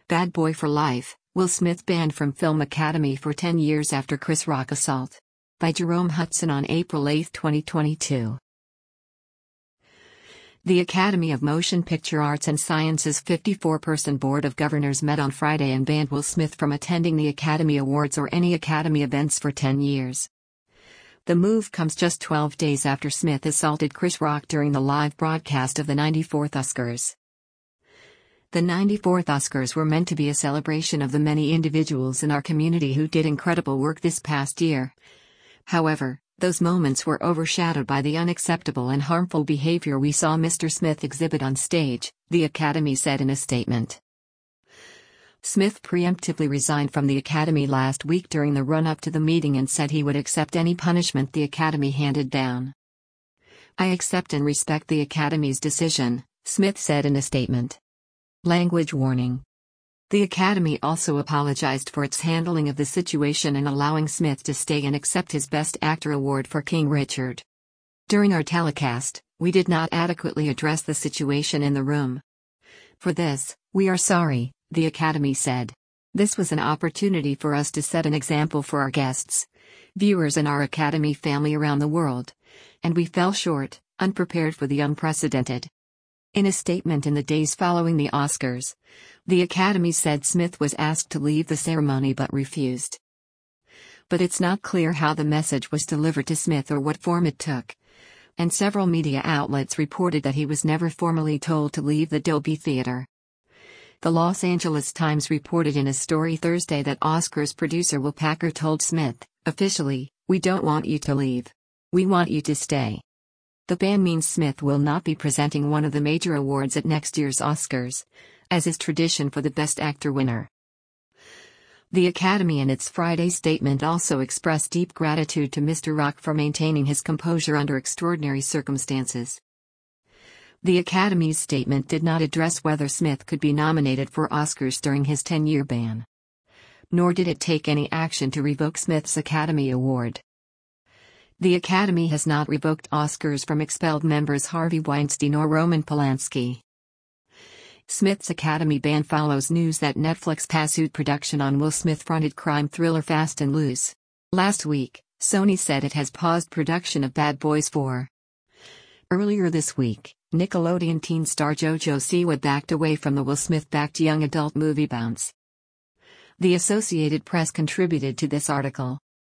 Bad Boy for Life, Will Smith banned from Film Academy for 10 years after Chris Rock assault. By Jerome Hudson on April 8, 2022. The Academy of Motion Picture Arts and Sciences 54-person Board of Governors met on Friday and banned Will Smith from attending the Academy Awards or any Academy events for 10 years. The move comes just 12 days after Smith assaulted Chris Rock during the live broadcast of the 94th Oscars. The 94th Oscars were meant to be a celebration of the many individuals in our community who did incredible work this past year. However, those moments were overshadowed by the unacceptable and harmful behavior we saw Mr. Smith exhibit on stage, the Academy said in a statement. Smith preemptively resigned from the Academy last week during the run-up to the meeting and said he would accept any punishment the Academy handed down. "I accept and respect the Academy's decision," Smith said in a statement. Language warning. The Academy also apologized for its handling of the situation and allowing Smith to stay and accept his Best Actor award for King Richard. "During our telecast, we did not adequately address the situation in the room. For this, we are sorry," the Academy said. "This was an opportunity for us to set an example for our guests, viewers and our Academy family around the world. And we fell short, unprepared for the unprecedented." In a statement in the days following the Oscars, the Academy said Smith was asked to leave the ceremony but refused. But it's not clear how the message was delivered to Smith or what form it took. And several media outlets reported that he was never formally told to leave the Dolby Theater. The Los Angeles Times reported in a story Thursday that Oscars producer Will Packer told Smith, "Officially, we don't want you to leave. We want you to stay." The ban means Smith will not be presenting one of the major awards at next year's Oscars, as is tradition for the Best Actor winner. The Academy in its Friday statement also expressed deep gratitude to Mr. Rock for maintaining his composure under extraordinary circumstances. The Academy's statement did not address whether Smith could be nominated for Oscars during his 10-year ban. Nor did it take any action to revoke Smith's Academy Award. The Academy has not revoked Oscars from expelled members Harvey Weinstein or Roman Polanski. Smith's Academy ban follows news that Netflix pursued production on Will Smith-fronted crime thriller Fast and Loose. Last week, Sony said it has paused production of Bad Boys 4. Earlier this week, Nickelodeon teen star JoJo Siwa backed away from the Will Smith-backed young adult movie Bounce. The Associated Press contributed to this article.